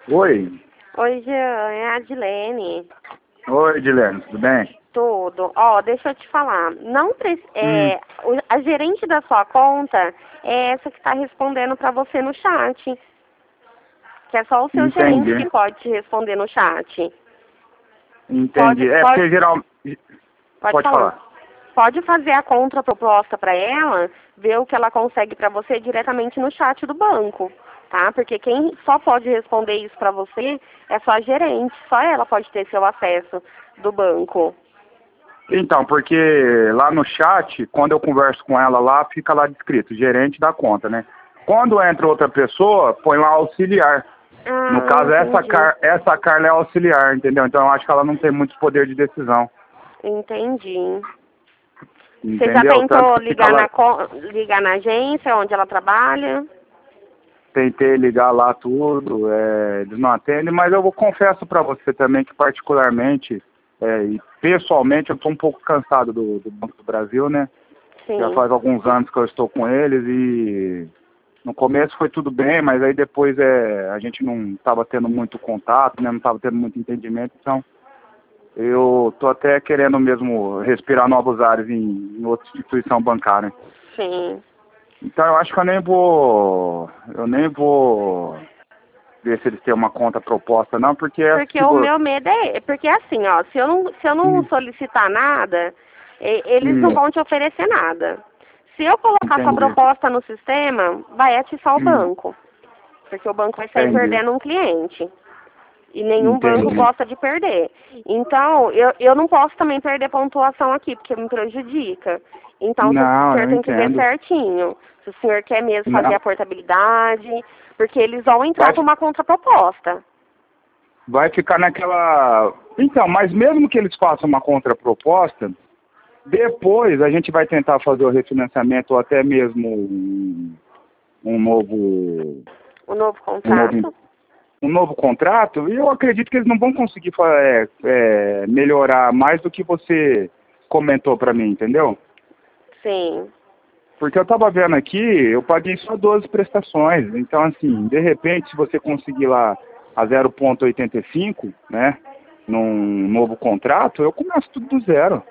Oi. Oi, Jean, é a Adilene. Oi, Dilene, tudo bem? Tudo. Ó, deixa eu te falar. Não Hum. a gerente da sua conta é essa que está respondendo para você no chat. Que é só o seu gerente que Entendi. pode te responder no chat. Entendi. É Pode, porque geral... pode Pode falar. falar. Pode fazer a contraproposta para ela, ver o que ela consegue para você diretamente no chat do banco, tá? Porque quem só pode responder isso para você é só a gerente, só ela pode ter seu acesso do banco. Então, porque lá no chat, quando eu converso com ela lá, fica lá descrito, gerente da conta, né? Quando entra outra pessoa, põe lá auxiliar. No Ah, caso, entendi. essa Carla é auxiliar, entendeu? Então eu acho que ela não tem muito poder de decisão, Entendi. Você já entendeu? Tanto tentou que fica lá, ligar na agência onde ela trabalha? tentei ligar lá tudo, eles não atendem, mas confesso para você também que particularmente e pessoalmente eu estou um pouco cansado do Banco do Brasil, né? Já Sim. faz alguns anos que eu estou com eles e no começo foi tudo bem, mas aí depois a gente não estava tendo muito contato, né? Não estava tendo muito entendimento, então eu tô até querendo mesmo respirar novos ares em outra instituição bancária. Sim. Então eu acho que eu nem vou ver se eles têm uma conta proposta não, porque essa Porque que o você... meu medo porque assim, ó, se eu não solicitar nada, eles não Hum, vão te oferecer nada. Se eu colocar sua entendi. proposta no sistema, vai atiçar o Hum, banco, porque o banco vai sair entendi. perdendo um cliente. E nenhum banco Entendi. gosta de perder. Então, eu não posso também perder pontuação aqui, porque me prejudica. Então, o Não, senhor eu tem que ver entendo. certinho. Se o senhor quer mesmo fazer Não, a portabilidade, porque eles vão entrar vai, com uma contraproposta. vai ficar naquela... Então, mas mesmo que eles façam uma contraproposta, depois a gente vai tentar fazer o refinanciamento ou até mesmo um novo, O novo um novo, contrato? um novo contrato, e eu acredito que eles não vão conseguir melhorar mais do que você comentou para mim, entendeu? Sim. Porque eu estava vendo aqui, eu paguei só 12 prestações, então assim, de repente, se você conseguir lá a 0,85, né, num novo contrato, eu começo tudo do zero.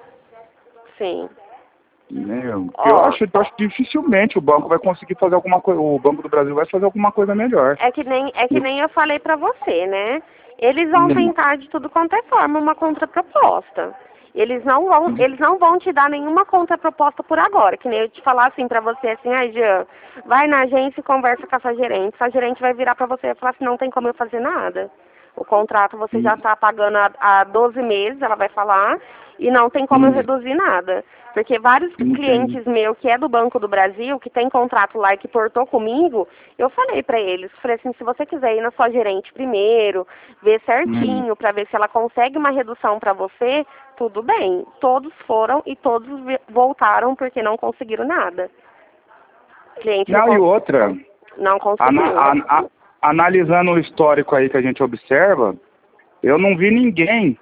Sim. Né? Eu Ó, acho dificilmente o banco vai conseguir fazer alguma coisa, o Banco do Brasil vai fazer alguma coisa melhor. é que nem eu falei pra você, né? Eles vão Hum, tentar de tudo quanto é forma uma contraproposta. Eles não vão te dar nenhuma contraproposta por agora, que nem eu te falar assim pra você assim, Jean, vai na agência e conversa com a sua gerente. Sua gerente vai virar pra você e falar assim, não tem como eu fazer nada. O contrato você já hum, está pagando há 12 meses, ela vai falar, e não tem como eu hum, reduzir nada. Porque vários entendi. clientes meus que é do Banco do Brasil, que tem contrato lá e que portou comigo, eu falei para eles, falei assim, se você quiser ir na sua gerente primeiro, ver Hum. certinho, para ver se ela consegue uma redução para você, tudo bem. Todos foram e todos voltaram porque não conseguiram nada. O cliente não, Não, e outra, não ana- conseguiu. a- a- analisando o histórico aí que a gente observa, eu não vi ninguém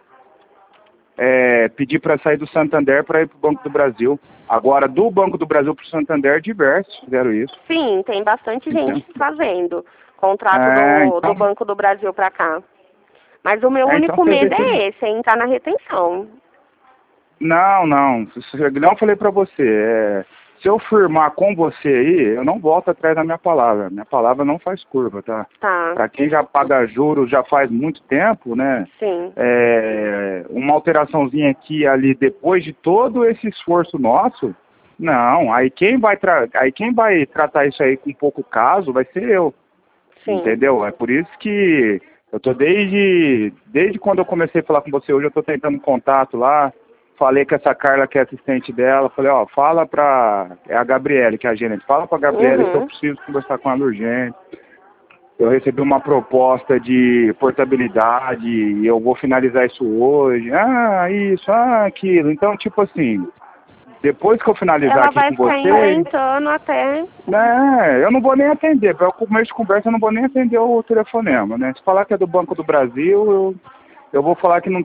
pedir para sair do Santander para ir para o Banco do Brasil. Agora, do Banco do Brasil para o Santander, diversos fizeram isso. Sim, tem bastante gente Entende? fazendo contrato É, do então, Banco do Brasil para cá. Mas o meu então único você vê medo que... é esse, é entrar na retenção. Não, não. Não falei pra você. Se eu firmar com você aí, eu não volto atrás da minha palavra. Minha palavra não faz curva, tá? Tá, Para quem já paga juros já faz muito tempo, né? sim. Uma alteraçãozinha aqui e ali depois de todo esse esforço nosso, não. Aí quem vai tratar isso aí com pouco caso vai ser eu, Sim. entendeu? É por isso que eu tô desde quando eu comecei a falar com você hoje, eu tô tentando contato lá. Falei com essa Carla, que é assistente dela, falei, ó, fala pra... É a Gabriele, que é a gerente. Fala pra Gabriele que eu Uhum. preciso conversar com ela urgente. Eu recebi uma proposta de portabilidade e eu vou finalizar isso hoje. Ah, isso, aquilo. Então, tipo assim, depois que eu finalizar Ela aqui vai com ficar você, inventando até. né, eu não vou nem atender. Para o começo de conversa, eu não vou nem atender o telefonema, né? Se falar que é do Banco do Brasil, eu vou falar que não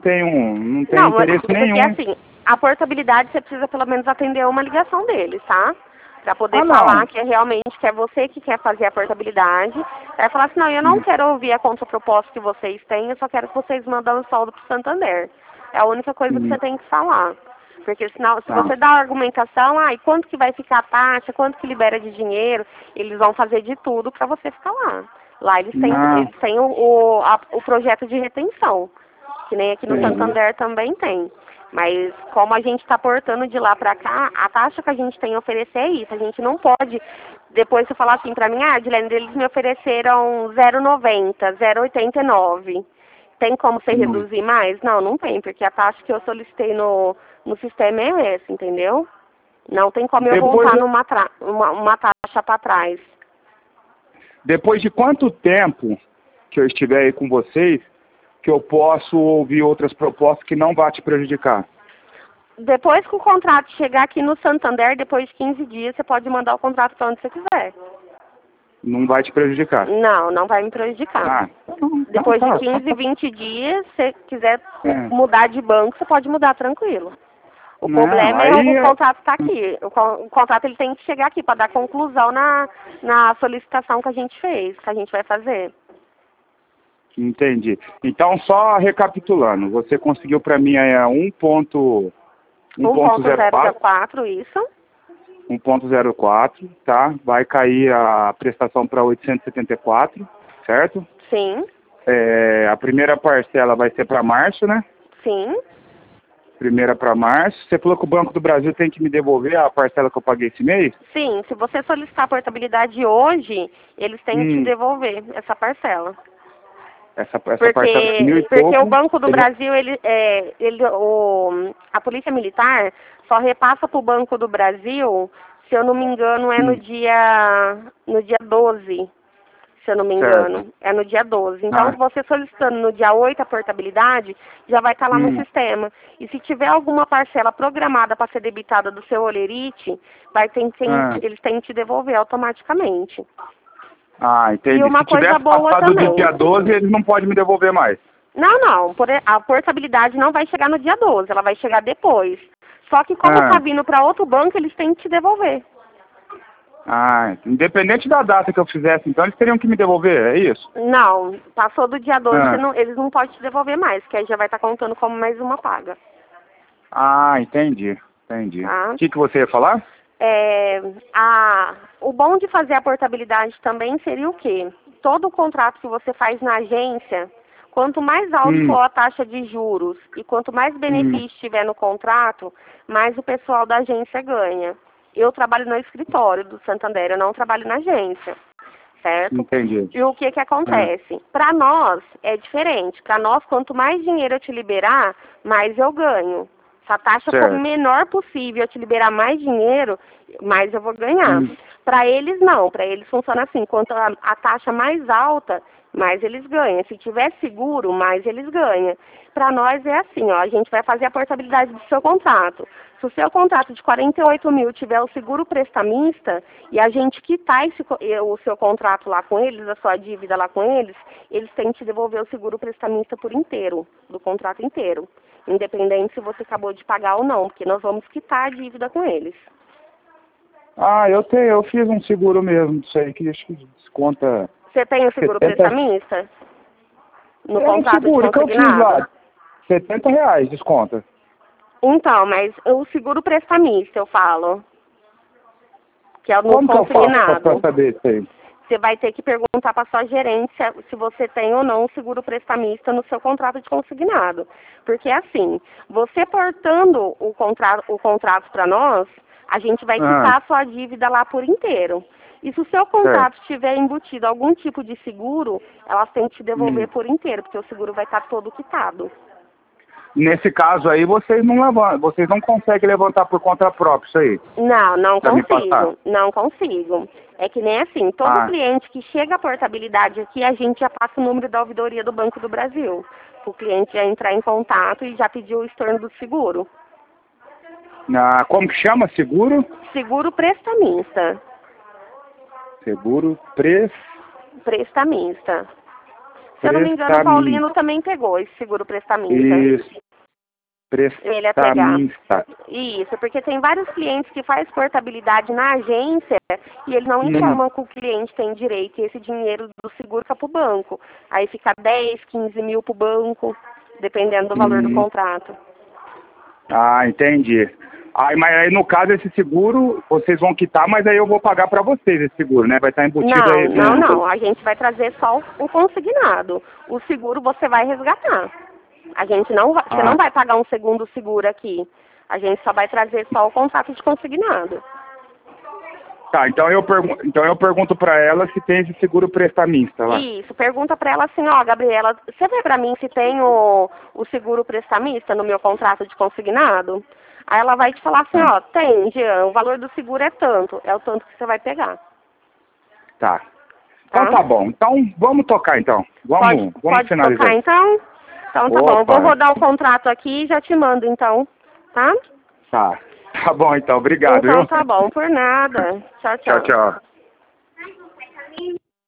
tenho Não, interesse porque nenhum. assim, a portabilidade você precisa pelo menos atender uma ligação deles, tá? para poder não. falar que é realmente que é você que quer fazer a portabilidade. Aí falar assim, não, eu não quero ouvir a contraproposta que vocês têm, eu só quero que vocês mandem o saldo pro Santander. É a única coisa que você tem que falar. Porque senão, se você dá a argumentação, e quanto que vai ficar a taxa, quanto que libera de dinheiro, eles vão fazer de tudo para você ficar lá. Lá eles têm o projeto de retenção, que nem aqui no Santander também tem. Mas como a gente está portando de lá para cá, a taxa que a gente tem a oferecer é isso. A gente não pode, depois você falar assim para mim, Adilene, eles me ofereceram 0,90, 0,89. Tem como você reduzir mais? Não, não tem, porque a taxa que eu solicitei no sistema é essa, entendeu? Não tem como eu voltar uma taxa para trás. Depois de quanto tempo que eu estiver aí com vocês, que eu posso ouvir outras propostas que não vão te prejudicar? Depois que o contrato chegar aqui no Santander, depois de 15 dias, você pode mandar o contrato para onde você quiser. Não vai te prejudicar? Não, não vai me prejudicar. Depois de 15, 20 dias, se você quiser mudar de banco, você pode mudar tranquilo. O problema é o contrato estar aqui. O contrato ele tem que chegar aqui para dar conclusão na solicitação que a gente fez, que a gente vai fazer. Entendi. Então, só recapitulando, você conseguiu para mim 1.004, isso. 1.04, tá? Vai cair a prestação para 874, certo? Sim. A primeira parcela vai ser para março, né? Sim. Primeira para março. Você falou que o Banco do Brasil tem que me devolver a parcela que eu paguei esse mês? Sim, se você solicitar a portabilidade hoje, eles têm que te devolver essa parcela. Essa parcela de 1.000 e pouco, porque o Banco do Brasil, a Polícia Militar só repassa para o Banco do Brasil, se eu não me engano, é no dia 12, se eu não me engano. É no dia 12. Então, se você solicitando no dia 8 a portabilidade, já vai estar lá no sistema. E se tiver alguma parcela programada para ser debitada do seu olerite, eles têm que te devolver automaticamente. Entendi. E uma se tiver passado do dia 12, eles não podem me devolver mais. Não. A portabilidade não vai chegar no dia 12, ela vai chegar depois. Só que como está vindo para outro banco, eles têm que te devolver. Independente da data que eu fizesse, então eles teriam que me devolver, é isso? Não, passou do dia 12, eles não podem te devolver mais, que aí já vai estar contando como mais uma paga. Entendi. O que você ia falar? O bom de fazer a portabilidade também seria o quê? Todo o contrato que você faz na agência, quanto mais alto for a taxa de juros e quanto mais benefício tiver no contrato, mais o pessoal da agência ganha. Eu trabalho no escritório do Santander, eu não trabalho na agência, certo? Entendi. E o que acontece? Para nós é diferente. Para nós, quanto mais dinheiro eu te liberar, mais eu ganho. Se a taxa for menor possível, eu te liberar mais dinheiro, mais eu vou ganhar. Para eles, não. Para eles funciona assim. Quanto a taxa mais alta, mais eles ganham. Se tiver seguro, mais eles ganham. Para nós é assim, a gente vai fazer a portabilidade do seu contrato. Se o seu contrato de 48 mil tiver o seguro prestamista e a gente quitar o seu contrato lá com eles, a sua dívida lá com eles têm que te devolver o seguro prestamista por inteiro, do contrato inteiro. Independente se você acabou de pagar ou não, porque nós vamos quitar a dívida com eles. Eu fiz um seguro mesmo, isso aí que acho que desconta... Você tem o seguro prestamista? No contrato seguro de consignado? Que eu fiz lá, R$70 desconta. Então, mas o seguro prestamista, eu falo. Que é no Como consignado. Que eu faço pra saber isso aí? Você vai ter que perguntar para sua gerência se você tem ou não o seguro prestamista no seu contrato de consignado. Porque assim, você portando o contrato para nós, a gente vai quitar a sua dívida lá por inteiro. E se o seu contrato tiver embutido algum tipo de seguro, elas têm que te devolver por inteiro, porque o seguro vai estar todo quitado. Nesse caso aí, vocês não conseguem levantar por conta própria isso aí? Não consigo. Não consigo. É que nem assim, todo cliente que chega à portabilidade aqui, a gente já passa o número da ouvidoria do Banco do Brasil. O cliente já entrar em contato e já pedir o estorno do seguro. Como que chama? Seguro? Seguro prestamista. Seguro prestamista. Se eu não me engano, o Paulino também pegou esse seguro prestamista. Isso. ele a pegar. Prestamista. Isso, porque tem vários clientes que faz portabilidade na agência e eles não informam que o cliente tem direito e esse dinheiro do seguro fica para o banco. Aí fica 10, 15 mil para o banco, dependendo do valor do contrato. Ah, entendi. Aí, mas aí no caso esse seguro, vocês vão quitar, mas aí eu vou pagar para vocês esse seguro, né? Vai estar embutido aí. Não. A gente vai trazer só o consignado. O seguro você vai resgatar. A gente não vai, você não vai pagar um segundo seguro aqui. A gente só vai trazer só o contrato de consignado. Tá, então eu pergunto para ela se tem esse seguro prestamista lá. Isso, pergunta para ela assim, ó, Gabriela, você vê para mim se tem o seguro prestamista no meu contrato de consignado? Aí ela vai te falar assim, ó, tem, Jean, o valor do seguro é tanto, é o tanto que você vai pegar. Tá. Então tá bom. Então vamos tocar então. Vamos finalizar. Tocar então? Então tá bom, eu vou rodar o contrato aqui e já te mando então, tá? Tá. Tá bom então, obrigado. Então viu? tá bom, por nada. Tchau, tchau. Tchau, tchau.